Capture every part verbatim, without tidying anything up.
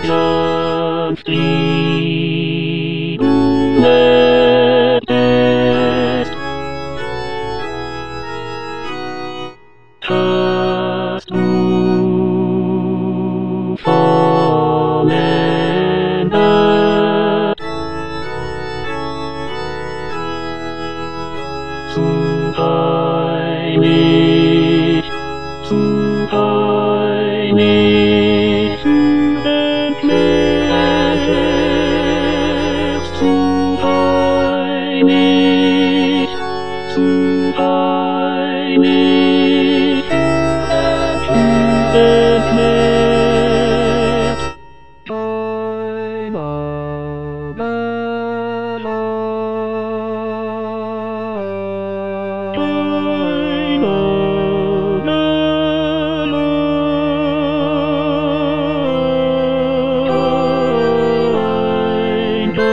Gently let it cast to fall in that zu heilig, zu heilig für den Knecht, zu heilig, zu heilig für den Knecht. Deiner Welle, deiner Welle, deiner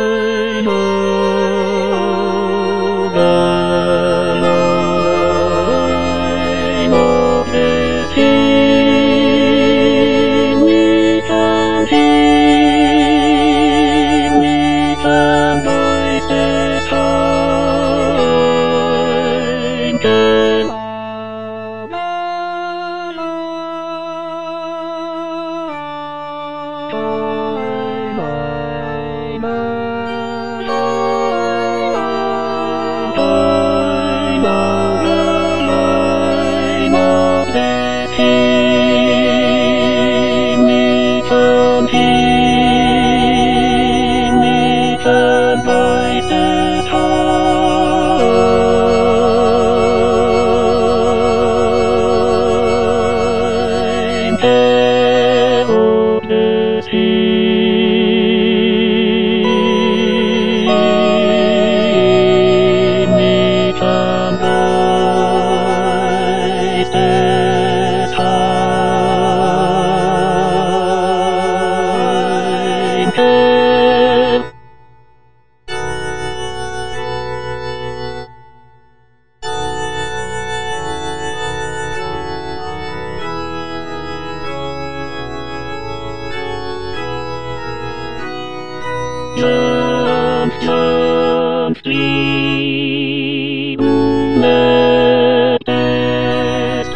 Gently let it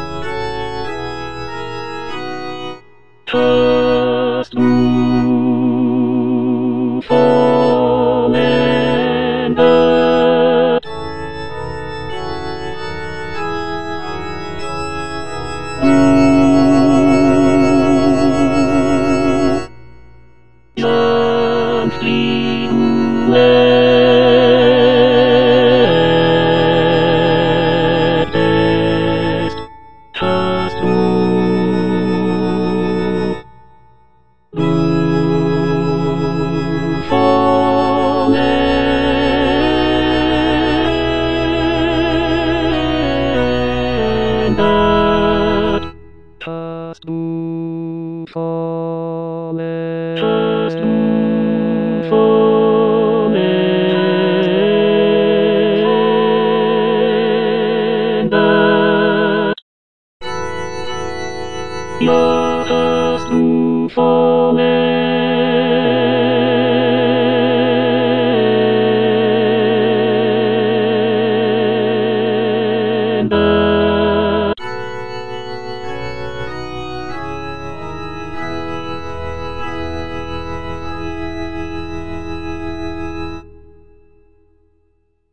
cast to fall in that gently let it cast to fall in that cast to fall in cast to fall in that cast to fall